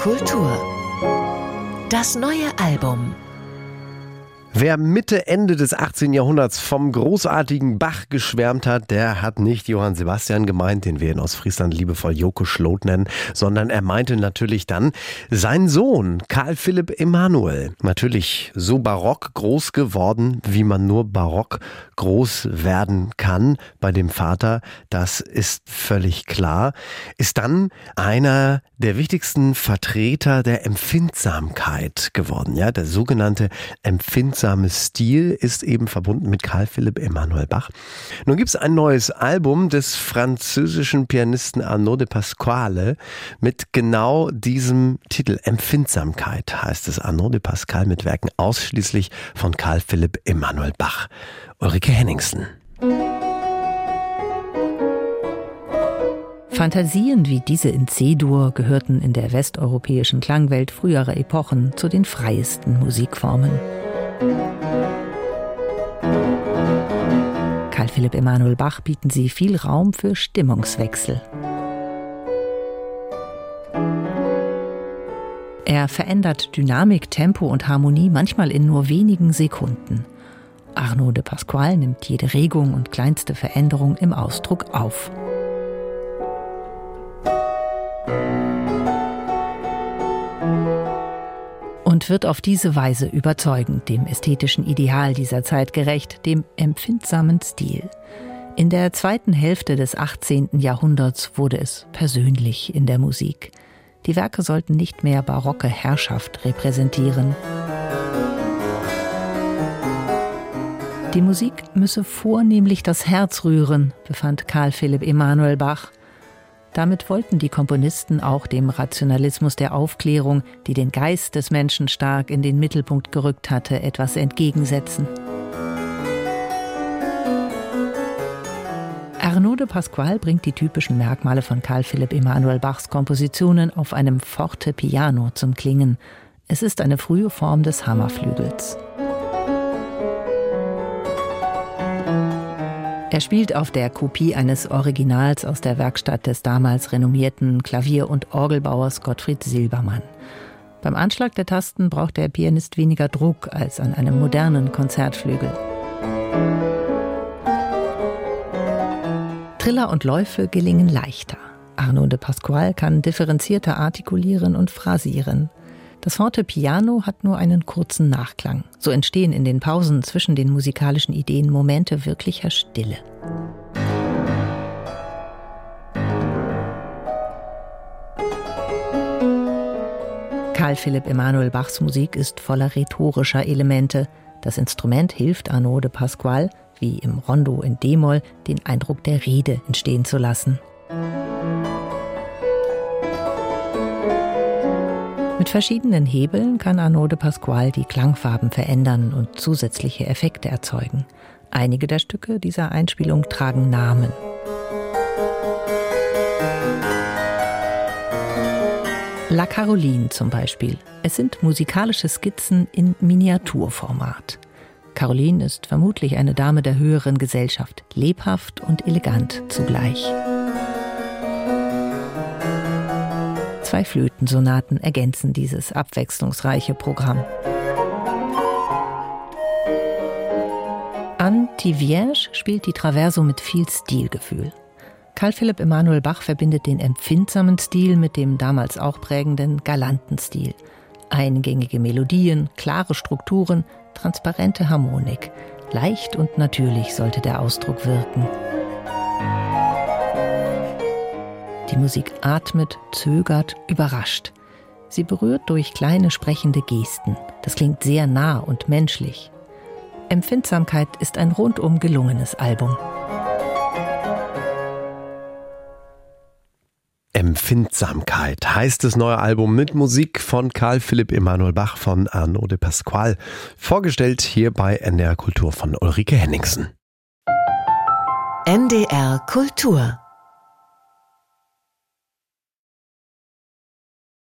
Kultur. Das neue Album. Wer Mitte, Ende des 18. Jahrhunderts vom großartigen Bach geschwärmt hat, der hat nicht Johann Sebastian gemeint, den wir in Ostfriesland liebevoll Joko Schlot nennen, sondern er meinte natürlich dann seinen Sohn, Karl Philipp Emanuel. Natürlich so barock groß geworden, wie man nur barock groß werden kann bei dem Vater, das ist völlig klar. Ist dann einer der wichtigsten Vertreter der Empfindsamkeit geworden. Ja, der sogenannte empfindsame Stil ist eben verbunden mit Karl Philipp Emanuel Bach. Nun gibt es ein neues Album des französischen Pianisten Arnaud de Pasquale mit genau diesem Titel. Empfindsamkeit heißt es. Arnaud de Pasquale mit Werken ausschließlich von Karl Philipp Emanuel Bach. Ulrike Henningsen. Fantasien wie diese in C-Dur gehörten in der westeuropäischen Klangwelt früherer Epochen zu den freiesten Musikformen. Karl Philipp Emanuel Bach bieten sie viel Raum für Stimmungswechsel. Er verändert Dynamik, Tempo und Harmonie manchmal in nur wenigen Sekunden. Arnaud de Pasquale nimmt jede Regung und kleinste Veränderung im Ausdruck auf. Und wird auf diese Weise überzeugend, dem ästhetischen Ideal dieser Zeit gerecht, dem empfindsamen Stil. In der zweiten Hälfte des 18. Jahrhunderts wurde es persönlich in der Musik. Die Werke sollten nicht mehr barocke Herrschaft repräsentieren. Die Musik müsse vornehmlich das Herz rühren, befand Karl Philipp Emanuel Bach. Damit wollten die Komponisten auch dem Rationalismus der Aufklärung, die den Geist des Menschen stark in den Mittelpunkt gerückt hatte, etwas entgegensetzen. Arnaud de Pasquale bringt die typischen Merkmale von Karl Philipp Emanuel Bachs Kompositionen auf einem Forte Piano zum Klingen. Es ist eine frühe Form des Hammerflügels. Er spielt auf der Kopie eines Originals aus der Werkstatt des damals renommierten Klavier- und Orgelbauers Gottfried Silbermann. Beim Anschlag der Tasten braucht der Pianist weniger Druck als an einem modernen Konzertflügel. Triller und Läufe gelingen leichter. Arnaud de Pasquale kann differenzierter artikulieren und phrasieren. Das Forte Piano hat nur einen kurzen Nachklang. So entstehen in den Pausen zwischen den musikalischen Ideen Momente wirklicher Stille. Karl Philipp Emanuel Bachs Musik ist voller rhetorischer Elemente. Das Instrument hilft Arnaud de Pasquale, wie im Rondo in D-Moll, den Eindruck der Rede entstehen zu lassen. Mit verschiedenen Hebeln kann Arnaud de Pasquale die Klangfarben verändern und zusätzliche Effekte erzeugen. Einige der Stücke dieser Einspielung tragen Namen. La Caroline zum Beispiel. Es sind musikalische Skizzen in Miniaturformat. Caroline ist vermutlich eine Dame der höheren Gesellschaft, lebhaft und elegant zugleich. 2 Flötensonaten ergänzen dieses abwechslungsreiche Programm. Anne Thivierge spielt die Traverso mit viel Stilgefühl. Karl Philipp Emanuel Bach verbindet den empfindsamen Stil mit dem damals auch prägenden galanten Stil. Eingängige Melodien, klare Strukturen, transparente Harmonik. Leicht und natürlich sollte der Ausdruck wirken. Die Musik atmet, zögert, überrascht. Sie berührt durch kleine sprechende Gesten. Das klingt sehr nah und menschlich. Empfindsamkeit ist ein rundum gelungenes Album. Empfindsamkeit heißt das neue Album mit Musik von Karl Philipp Emanuel Bach von Arnaud de Pasquale. Vorgestellt hier bei NDR Kultur von Ulrike Henningsen. NDR Kultur